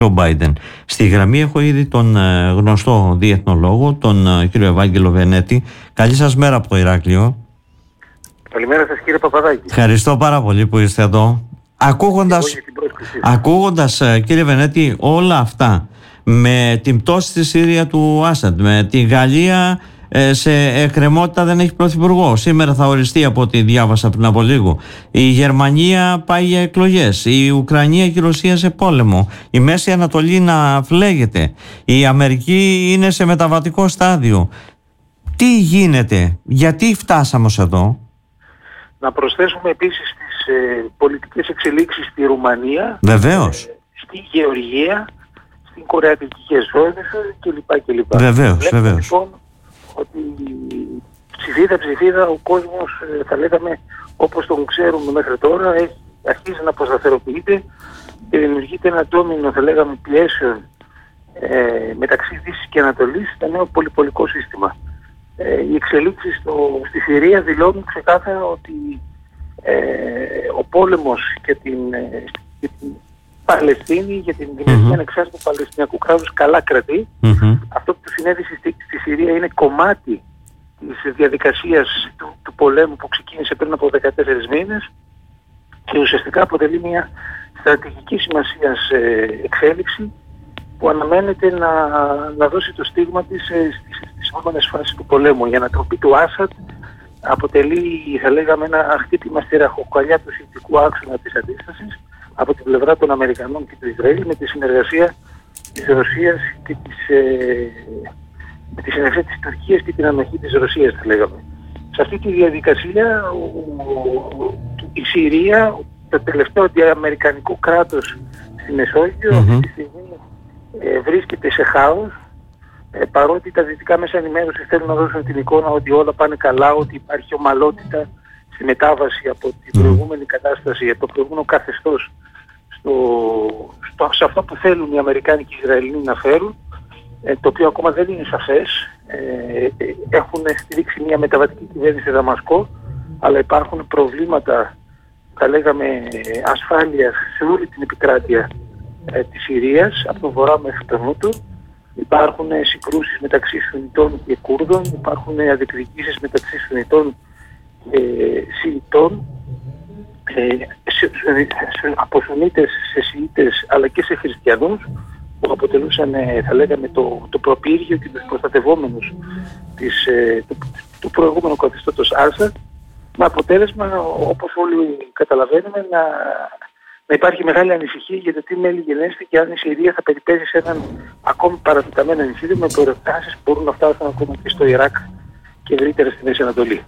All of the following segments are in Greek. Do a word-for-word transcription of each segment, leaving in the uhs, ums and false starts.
ο Biden. Στη γραμμή έχω ήδη τον γνωστό διεθνολόγο, τον κύριο Ευάγγελο Βενέτη. Καλή σας μέρα από το Ηράκλειο. Καλημέρα σας κύριε Παπαδάκη. Ευχαριστώ πάρα πολύ που είστε εδώ. Ακούγοντας, ακούγοντας κύριε Βενέτη όλα αυτά, με την πτώση στη Συρία του Άσαντ, με τη Γαλλία σε εκκρεμότητα δεν έχει πρωθυπουργό. Σήμερα θα οριστεί από ό,τι διάβασα πριν από λίγο. Η Γερμανία πάει για εκλογές. Η Ουκρανία και η Ρωσία σε πόλεμο. Η Μέση Ανατολή να φλέγεται. Η Αμερική είναι σε μεταβατικό στάδιο. Τι γίνεται, γιατί φτάσαμε ως εδώ? Να προσθέσουμε επίσης τις ε, πολιτικές εξελίξεις στη Ρουμανία. Βεβαίως. Ε, στη Γεωργία, στην Κορεατική Χερσόνησο κλπ. κλπ. Βεβαίως, Βλέπουμε, βεβαίως. Λοιπόν, ότι ψηφίδα ψηφίδα ο κόσμος, θα λέγαμε, όπως τον ξέρουμε μέχρι τώρα, έχει, αρχίζει να αποσταθεροποιείται και δημιουργείται ένα ντόμινο, θα λέγαμε, πιέσεων ε, μεταξύ Δύσης και Ανατολής στο νέο πολυπολικό σύστημα. Ε, οι εξελίξεις στο, στη Συρία δηλώνουν ξεκάθαρα ότι ε, ο πόλεμος και την, ε, και την Παλαιστίνη, για την δημιουργία mm-hmm. ανεξάρτητου Παλαιστινιακού κράτους καλά κρατεί. Mm-hmm. Αυτό που συνέβη στη, στη Συρία είναι κομμάτι της διαδικασίας του, του πολέμου που ξεκίνησε πριν από δεκατέσσερις μήνες και ουσιαστικά αποτελεί μια στρατηγική σημασίας ε, εξέλιξη που αναμένεται να, να δώσει το στίγμα της ε, στις, στις επόμενες φάσεις του πολέμου. Η ανατροπή του Άσαντ αποτελεί, θα λέγαμε, ένα χτύπημα στη ραχοκοκαλιά του συνθηκού άξονα της αντίστασης από την πλευρά των Αμερικανών και του Ισραήλ, με τη συνεργασία της Ρωσίας και της, ε, με τη συνεργασία της Τουρκίας και την ανοχή της Ρωσίας, θα λέγαμε. Σε αυτή τη διαδικασία ο, ο, η Συρία, το τελευταίο αντιαμερικανικό κράτος στη Μεσόγειο, mm-hmm. αυτή τη στιγμή ε, βρίσκεται σε χάος, ε, παρότι τα δυτικά μέσα ενημέρωσης θέλουν να δώσουν την εικόνα ότι όλα πάνε καλά, ότι υπάρχει ομαλότητα στη μετάβαση από την προηγούμενη κατάσταση, από το προηγούμενο καθεστώς στο, στο, σε αυτό που θέλουν οι Αμερικάνοι και οι Ισραηλοί να φέρουν, ε, το οποίο ακόμα δεν είναι σαφές. Ε, έχουν στηρίξει μια μεταβατική κυβέρνηση σε Δαμασκό, αλλά υπάρχουν προβλήματα, θα λέγαμε, ασφάλειας σε όλη την επικράτεια ε, της Συρίας, από τον βορρά μέχρι τον νότο. Υπάρχουν ε, συγκρούσεις μεταξύ Σουνιτών και Κούρδων, υπάρχουν ε, αδεκδικήσεις μεταξύ Σουνιτών και Σιητών, ε, σε, σε, σε, από Σουνίτες σε Σιήτες αλλά και σε Χριστιανούς, που αποτελούσαν, ε, θα λέγαμε, το, το προπύργιο και τους προστατευόμενους της, ε, του, του προηγούμενου καθεστώτος Άσαντ, με αποτέλεσμα, όπως όλοι καταλαβαίνουμε, να, να υπάρχει μεγάλη ανησυχία για το τι μέλη γενέστε και αν η Συρία θα περιπέσει σε έναν ακόμη παρατεταμένο εγχείρημα με προεκτάσεις που μπορούν να φτάσουν ακόμα και στο Ιράκ και ευρύτερα στη Μέση Ανατολή.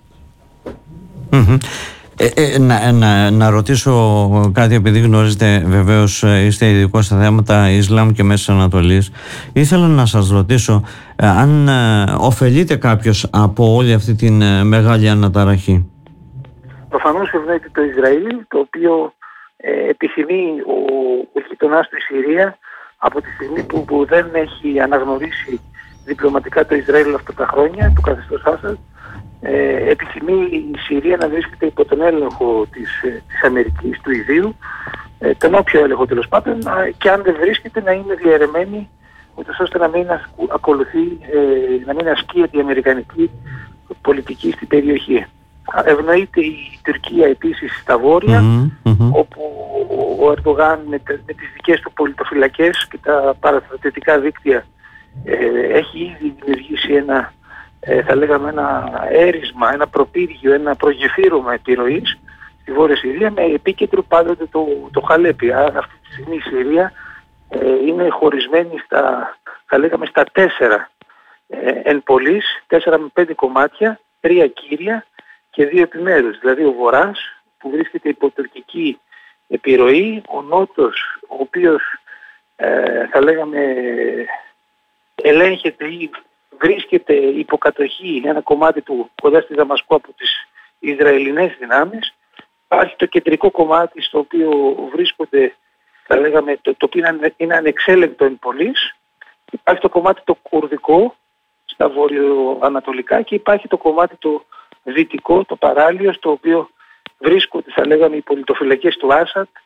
Mm-hmm. Ε, ε, να, να, να ρωτήσω κάτι, επειδή γνωρίζετε, βεβαίως είστε ειδικός στα θέματα Ισλάμ και Μέσης Ανατολής. Ήθελα να σας ρωτήσω ε, αν ε, ωφελείται κάποιος από όλη αυτή την ε, μεγάλη αναταραχή. Προφανώς ευνοείται το Ισραήλ, το οποίο ε, επιθυμεί ο, ο γειτονάς του η Συρία, από τη στιγμή που, που δεν έχει αναγνωρίσει διπλωματικά το Ισραήλ αυτά τα χρόνια του καθεστώς Άσαντ. Ε, επιθυμεί η Συρία να βρίσκεται υπό τον έλεγχο της, της Αμερικής, του ιδίου, ε, τον όποιο έλεγχο τέλος πάντων, και αν δεν βρίσκεται να είναι διαιρεμένη, ούτως ώστε να μην ασκου, ακολουθεί, ε, να μην ασκείται η αμερικανική πολιτική στην περιοχή. Ευνοείται η Τουρκία επίσης στα βόρεια, mm-hmm, mm-hmm. όπου ο Ερντογάν με, με τις δικές του πολιτοφυλακές και τα παραστρατιωτικά δίκτυα ε, έχει ήδη δημιουργήσει ένα, Ε, θα λέγαμε, ένα έρισμα, ένα προπύργιο, ένα προγεφύρωμα επιρροής στη Βόρεια Συρία, με επίκεντρο πάντοτε το, το Χαλέπι. Άρα αυτή τη στιγμή η Συρία ε, είναι χωρισμένη στα, θα λέγαμε, στα τέσσερα ε, εν πολλής, τέσσερα με πέντε κομμάτια, τρία κύρια και δύο επιμέρους. Δηλαδή ο Βορράς που βρίσκεται υπό τουρκική επιρροή, ο Νότος ο οποίος ε, θα λέγαμε ελέγχεται ή βρίσκεται υποκατοχή ένα κομμάτι του κοντά στη Δαμασκό από τις Ισραηλινές δυνάμεις. Υπάρχει το κεντρικό κομμάτι στο οποίο βρίσκονται, θα λέγαμε, το, το οποίο είναι, είναι ανεξέλεγκτο εν πολλής. Υπάρχει το κομμάτι το κουρδικό στα βορειοανατολικά και υπάρχει το κομμάτι το δυτικό, το παράλιο, στο οποίο βρίσκονται, θα λέγαμε, οι πολιτοφυλακές του Άσαντ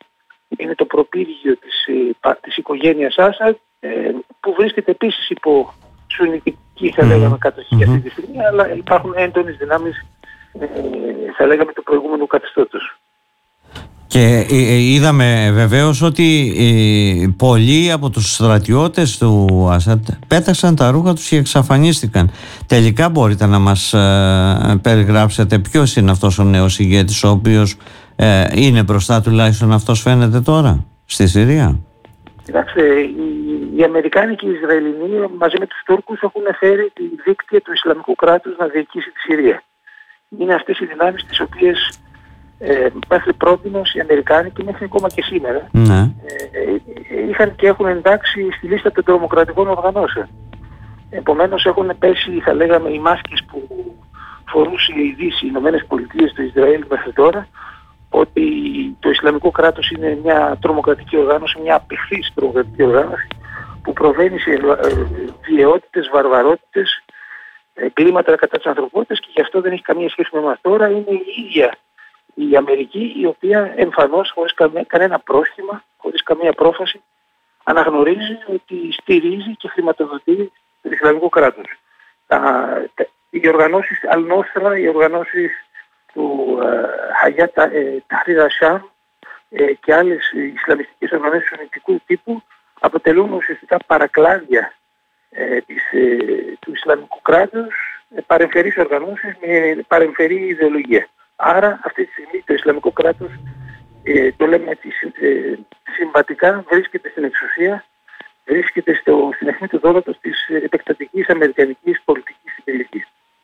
είναι το προπύργιο της, της οικογένειας Άσαντ, που βρίσκεται επίσης υπό σουνιτική, θα λέγαμε, κατοχή mm-hmm. αυτή τη στιγμή, αλλά υπάρχουν έντονες δυνάμεις, θα λέγαμε, του προηγούμενου καθεστώτος. Και είδαμε βεβαίως ότι πολλοί από τους στρατιώτες του Άσαντ πέταξαν τα ρούχα τους και εξαφανίστηκαν. Τελικά μπορείτε να μας περιγράψετε ποιος είναι αυτός ο νέος ηγέτης, ο οποίος είναι μπροστά, τουλάχιστον αυτός φαίνεται τώρα στη Συρία? Κοιτάξτε, οι, οι Αμερικάνοι και οι Ισραηλινοί μαζί με τους Τούρκους έχουν φέρει τη δίκτυα του Ισλαμικού κράτους να διοικήσει τη Συρία. Είναι αυτές οι δυνάμεις τις οποίες ε, μέχρι πρότινος οι Αμερικάνοι και μέχρι ακόμα και σήμερα ναι. ε, είχαν και έχουν εντάξει στη λίστα των τρομοκρατικών οργανώσεων. Επομένως έχουν πέσει, θα λέγαμε, οι μάσκες που φορούσε η Δύση, οι Ηνωμένες Πολιτείες, το Ισραήλ μέχρι τώρα, ότι το Ισλαμικό κράτος είναι μια τρομοκρατική οργάνωση, μια απεχθής τρομοκρατική οργάνωση που προβαίνει σε βιαιότητες, βαρβαρότητες, εγκλήματα κατά της ανθρωπότητας, και γι' αυτό δεν έχει καμία σχέση με εμάς. Τώρα είναι η ίδια η Αμερική, η οποία εμφανώς, χωρίς κανένα πρόσχημα, χωρίς καμία πρόφαση, αναγνωρίζει ότι στηρίζει και χρηματοδοτεί το Ισλαμικό κράτος. Οι οργανώσεις Al-Nosra, οι οργανώσεις του Hayat Tahrir al-Sham και άλλες ισλαμιστικές οργανώσεις σουνιτικού τύπου αποτελούν ουσιαστικά παρακλάδια ε, της, ε, του Ισλαμικού κράτους, ε, παρεμφερείς οργανώσεις με παρεμφερή ιδεολογία. Άρα αυτή τη στιγμή το Ισλαμικό κράτος, ε, το λέμε έτσι ε, συμβατικά, βρίσκεται στην εξουσία, βρίσκεται στο, στην αιχμή του δόλωτος της επεκτατικής αμερικανικής πολιτικής συντηρητικής.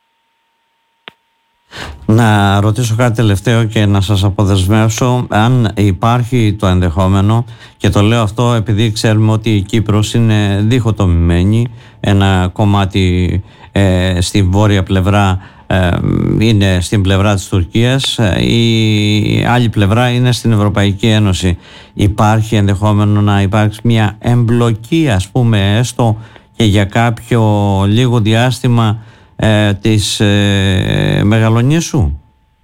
Να ρωτήσω κάτι τελευταίο και να σας αποδεσμεύσω, αν υπάρχει το ενδεχόμενο, και το λέω αυτό επειδή ξέρουμε ότι η Κύπρος είναι διχοτομημένη, ένα κομμάτι ε, στη βόρεια πλευρά ε, είναι στην πλευρά της Τουρκίας, η άλλη πλευρά είναι στην Ευρωπαϊκή Ένωση. Υπάρχει ενδεχόμενο να υπάρξει μια εμπλοκή, ας πούμε, έστω και για κάποιο λίγο διάστημα Ε, της ε, Μεγαλονήσου?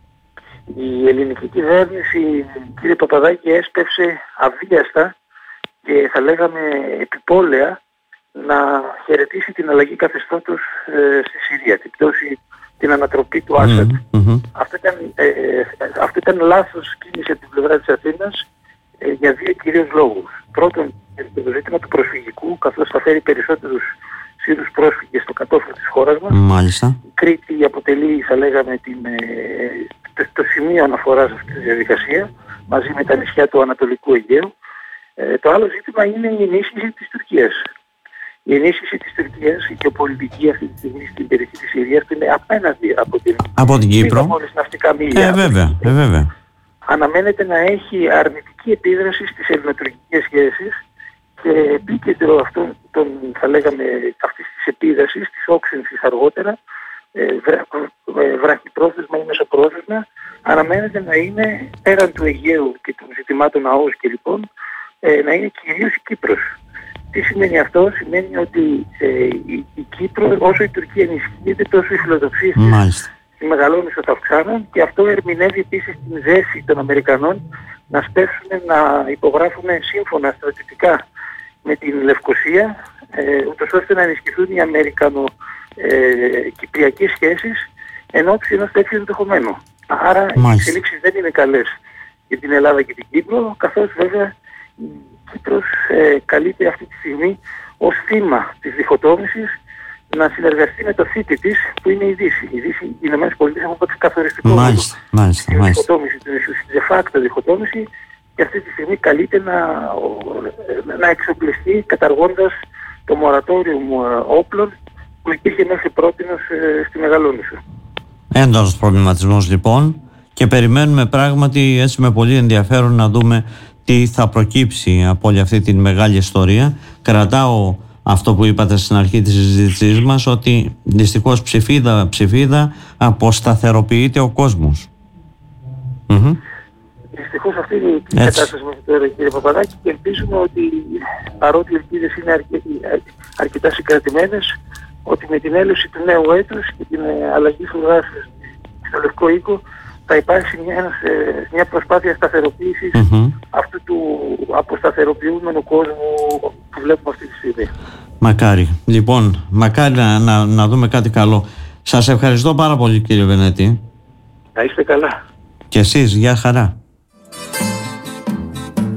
Η ελληνική κυβέρνηση, κύριε Παπαδάκη, έσπευσε αβίαστα και θα λέγαμε επιπόλαια να χαιρετήσει την αλλαγή καθεστώτος ε, στη Συρία, την πτώση, την ανατροπή του Άσαντ. Mm-hmm, mm-hmm. Αυτό, ήταν, ε, αυτό ήταν λάθος κίνηση από την πλευρά της Αθήνας ε, για δύο κυρίως λόγους. Πρώτον, για το ζήτημα του προσφυγικού, καθώς θα φέρει περισσότερους Σύρους πρόσφυγες στο κατόφλι της χώρας μας. Μάλιστα. Η Κρήτη αποτελεί, θα λέγαμε, την, ε, το, το σημείο αναφοράς αυτή τη διαδικασία, μαζί με τα νησιά του Ανατολικού Αιγαίου. Ε, το άλλο ζήτημα είναι η ενίσχυση της Τουρκίας. Η ενίσχυση της Τουρκίας, η γεωπολιτική αυτή τη στιγμή στην περιοχή της Συρίας, που είναι απέναντι από την, από την Κύπρο. Μόλις ναυτικά μίλια. Ε, βέβαια, ε, βέβαια. Αναμένεται να έχει αρνητική επίδραση στις ελληνοτουρκικές σχέσεις. Και επίκεντρο αυτών των, θα λέγαμε, αυτής της επίδρασης, της όξυνσης αργότερα, ε, βρα, ε, βραχυπρόθεσμα ή μεσοπρόθεσμα, αναμένεται να είναι πέραν του Αιγαίου και των ζητημάτων ΑΟΣ και λοιπόν, ε, να είναι κυρίως η Κύπρος. Τι σημαίνει αυτό? Σημαίνει ότι ε, η, η Κύπρο, όσο η Τουρκία ενισχύεται, τόσο οι φιλοδοξίες της μεγαλώνησης θα αυξάνουν, και αυτό ερμηνεύει επίσης την ζέση των Αμερικανών να σπεύσουν να υπογράφουν σύμφωνα στρατιωτικά με την Λευκοσία, ε, ούτως ώστε να ενισχυθούν οι Αμερικανο-κυπριακές ε, σχέσεις εν ώψη ενός τέτοιου ενδεχομένου. Άρα Μάλιστα. οι εξελίξεις δεν είναι καλές για την Ελλάδα και την Κύπρο, καθώς βέβαια η Κύπρος ε, καλείται αυτή τη στιγμή ως θύμα της διχοτόμησης να συνεργαστεί με το θήτη της, που είναι η Δύση. Η Δύση, οι Ηνωμένες Πολιτείες έχουν παίξει καθοριστικό ρόλο στην διχοτόμηση, την de facto διχοτόμηση, και αυτή τη στιγμή καλείται να, να εξοπλιστεί καταργώντας το μορατόριο όπλων που υπήρχε μέχρι πρότινος ε, στη Μεγαλόνησο. Έντονος προβληματισμός λοιπόν, και περιμένουμε πράγματι έτσι με πολύ ενδιαφέρον να δούμε τι θα προκύψει από όλη αυτή τη μεγάλη ιστορία. Κρατάω αυτό που είπατε στην αρχή της συζήτησής μας, ότι δυστυχώς ψηφίδα ψηφίδα αποσταθεροποιείται ο κόσμος. Mm-hmm. Δυστυχώς αυτή είναι η κατάσταση μας τώρα, κύριε Παπαδάκη, και ελπίζουμε ότι, παρότι οι ελπίδες είναι αρκε... αρκετά συγκρατημένες, ότι με την έλευση του νέου έτους και την αλλαγή φρουράς στο Λευκό Οίκο θα υπάρξει μια, μια προσπάθεια σταθεροποίησης mm-hmm. αυτού του αποσταθεροποιούμενου κόσμου που βλέπουμε αυτή τη στιγμή. Μακάρι. Λοιπόν, μακάρι να, να, να δούμε κάτι καλό. Σας ευχαριστώ πάρα πολύ, κύριε Βενέτη. Να είστε καλά. Και εσείς, γεια χαρά.